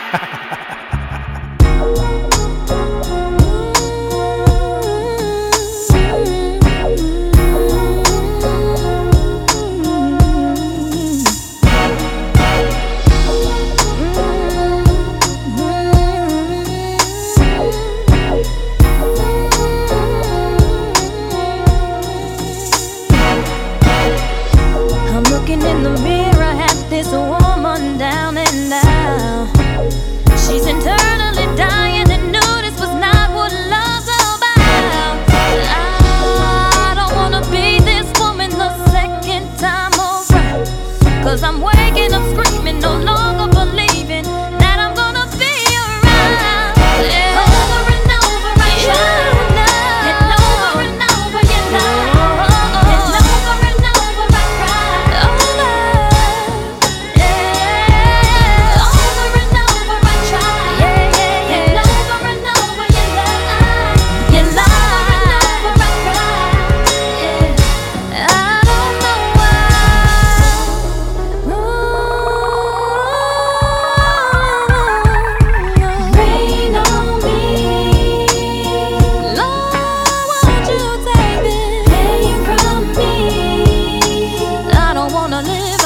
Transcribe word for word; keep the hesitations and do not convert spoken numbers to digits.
Looking in the mirror at this woman down and out. She's internally dying and knew this was not what love's about. I don't wanna be this woman the second time around, 'cause I'm waking up screaming, no longer believing that I'm gonna be around. Yeah. Over and over I try, and over and over you lie. Live